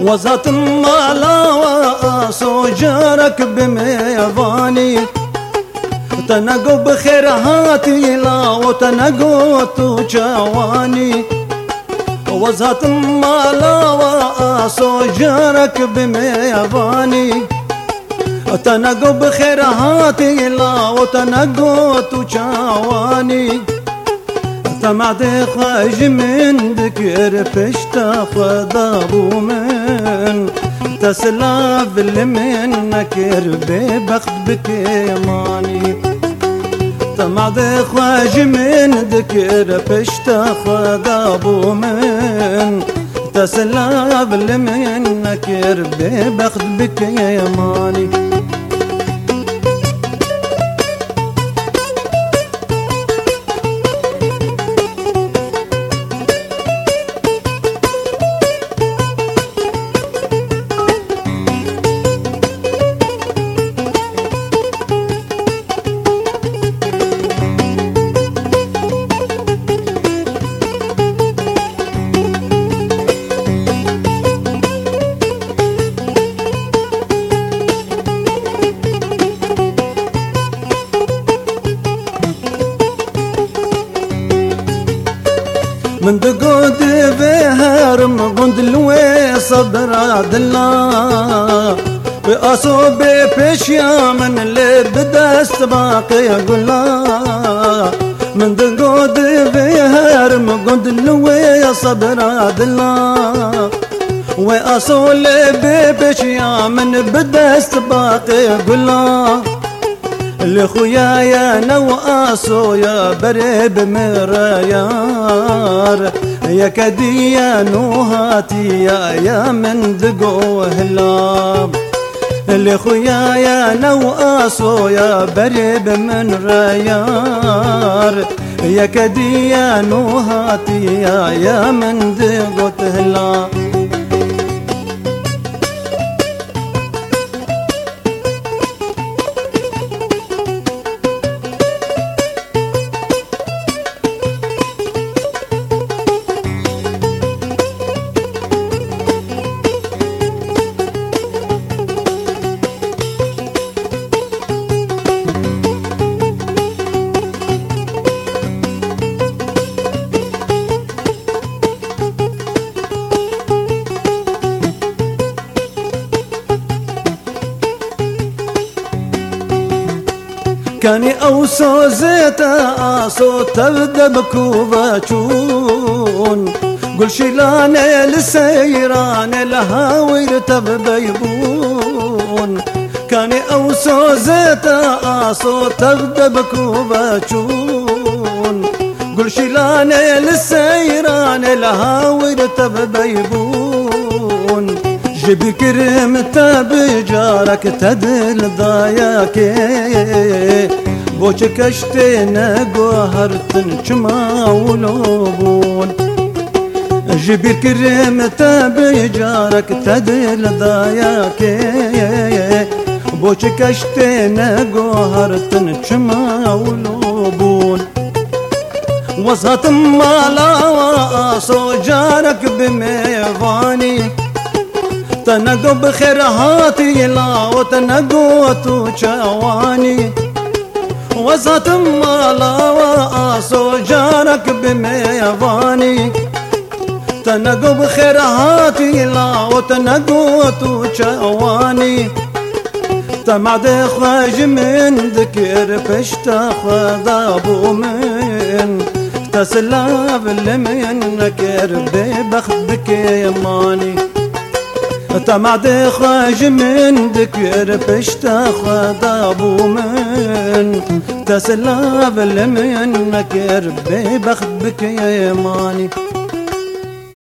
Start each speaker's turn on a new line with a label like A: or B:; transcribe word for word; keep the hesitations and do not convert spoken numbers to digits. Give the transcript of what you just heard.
A: وزات مالا واسو جارك بميضاني تنقو بخير هاتي لا وتنقو توجواني وزات مالا واسو جارك بميضاني تنقو بخير هاتي لا وتنقو توجواني تمعدي خاج من ذكر فشتا خضابو من تسلاف اللي منك ربي بخت بكيماني تمعدي خاج من ذكر فشتا خضابو من تسلاف اللي منك ربي بخت بكيماني من دقود بهرم قند الوي صبر عدلا بأسو ببشيا من اللي بدست باقي يقولا من دقود بهرم قند الوي صبر عدلا وأسو اللي ببشيا من بدست باقي يقولا اللي خويا يا نواسو يا بريب مرايار يا كديا نوهاتي يا يا من دقو هلاب اللي خويا يا نواسو يا بريب من رايار يا كديا نوهاتي يا يا من دقو هلاب كاني أوسو زيتا آسو تبدأ بكوباتشون قل شيلاني لسيران الهاوير تبديبون كاني أوسو زيتا آسو تبدأ بكوباتشون قل شيلاني لسيران الهاوير تبديبون جيبي كرمتا بجارك تدل ضاياكي بوش كشتنا قهرتن شما ولوبون جيبي كرمتا بجارك تدل ضاياكي بوش كشتنا قهرتن شما ولوبون وسط مالا واسو جارك بميغاني تنقو بخير هاتي لا وتنقو توجواني وسط مالا واسو جارك بميضاني تنقو بخير هاتي لا وتنقو توجواني تمعدي خاج من ذكر فشتا خضابو من تسلاف اللي منك ربي بخت بكيماني تمعدي خاج من ذكر فشتا خضابو من تسلاف اللي منك ربي بخت بكيماني